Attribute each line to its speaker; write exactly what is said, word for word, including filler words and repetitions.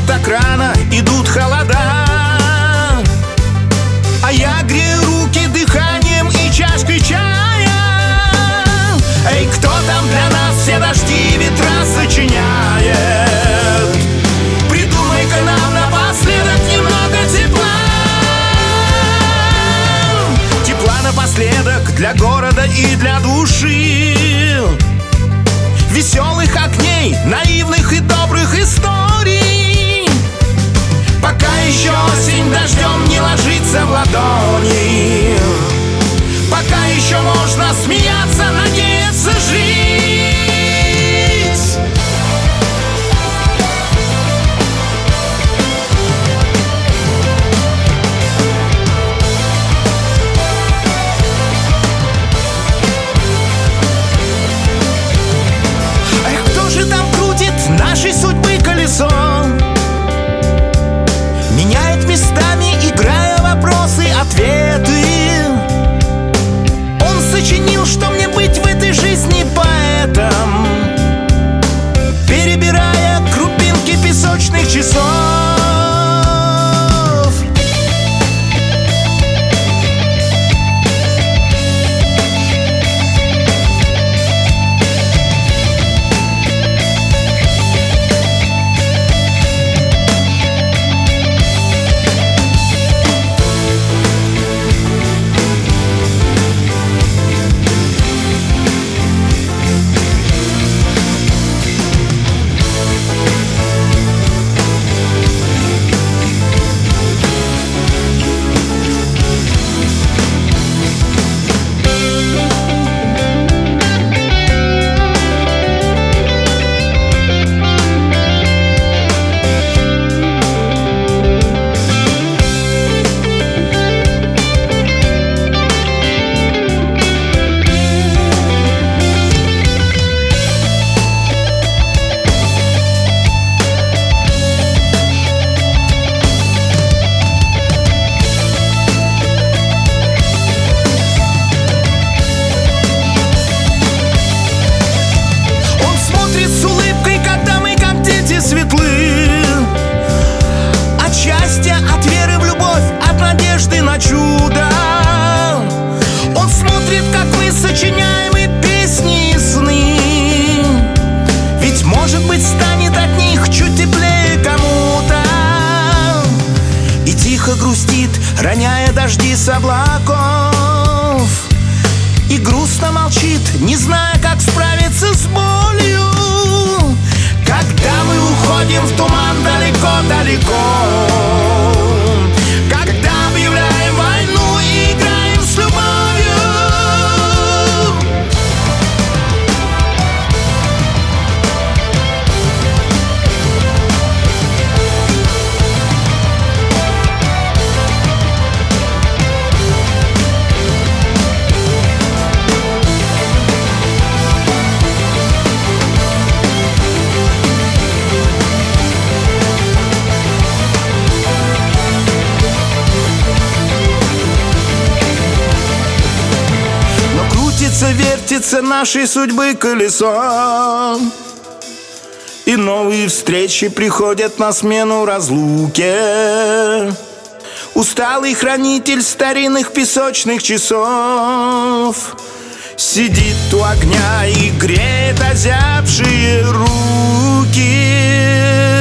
Speaker 1: так рано идут холода, а я грею руки дыханием и чашкой чая. Эй, кто там для нас все дожди и ветра сочиняет? Придумай-ка нам напоследок немного тепла. Тепла напоследок для города и для души, веселых огней, наивных и добрых историй. Пока еще осень дождем не ложится в ладони, пока еще можно смеяться, надеяться жить. Эх, кто же там крутит нашей судьбы колесо, меняет местами, играя вопросы-ответы? Он сочинил, что мне быть в этой жизни поэтом, перебирая крупинки песочных часов. Грустит, роняя дожди с облаков, и грустно молчит, не зная, как справиться с болью. Когда мы уходим в туман далеко-далеко, когда объявляем войну и играем с любовью. Вертится нашей судьбы колесо, и новые встречи приходят на смену разлуке. Усталый хранитель старинных песочных часов сидит у огня и греет озябшие руки.